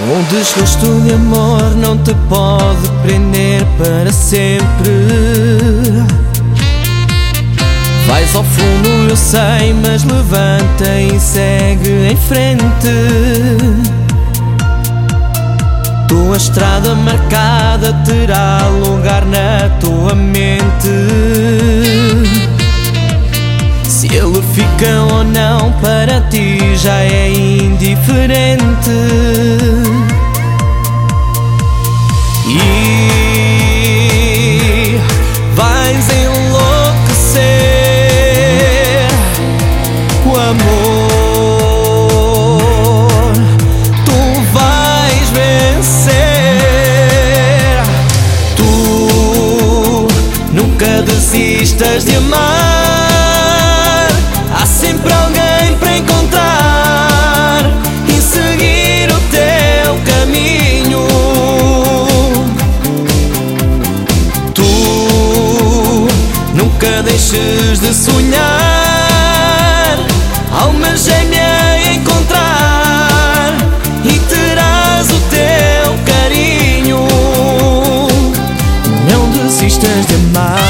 Um desgosto de amor não te pode prender para sempre. Vais ao fundo, eu sei, mas levanta e segue em frente. Tua estrada marcada terá lugar na tua mente. Se ele fica ou não para ti já é indiferente. E vais enlouquecer. O amor tu vais vencer. Tu nunca desistas de amar. Há sempre alguém para encontrar e seguir o teu caminho. Tu nunca deixes de sonhar, alma gêmea encontrar e terás o teu carinho. Não desistas de amar.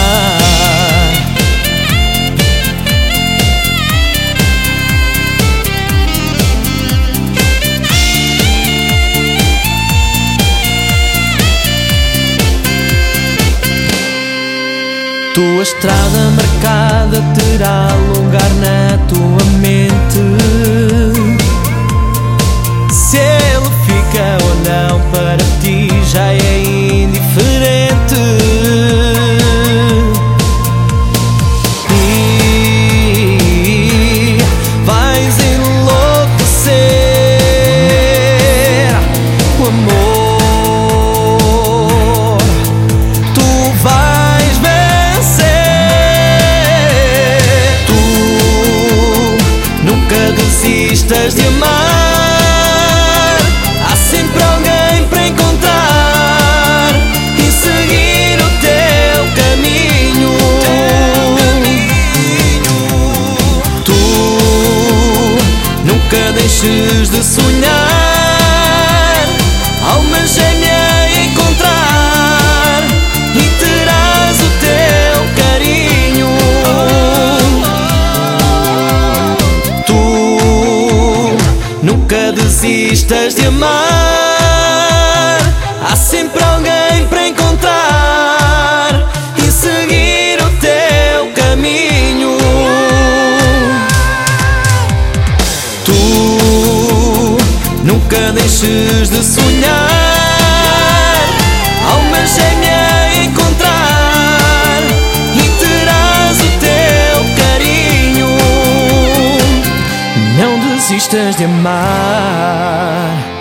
Tua estrada marcada terá lugar na tua mente. Se ele fica ou não para ti já é indiferente. E vais enlouquecer. O amor tu vais vencer. Tu nunca desistas de amar. Há sempre alguém para encontrar e seguir o teu caminho. Tu nunca deixes de sonhar, alma gêmea encontrar e terás o teu carinho. Tu nunca desistas de amar. Há sempre alguém para encontrar e seguir o teu caminho. Tu nunca deixes de sonhar, alma gêmea encontrar e terás o teu carinho. Não desistas de amar.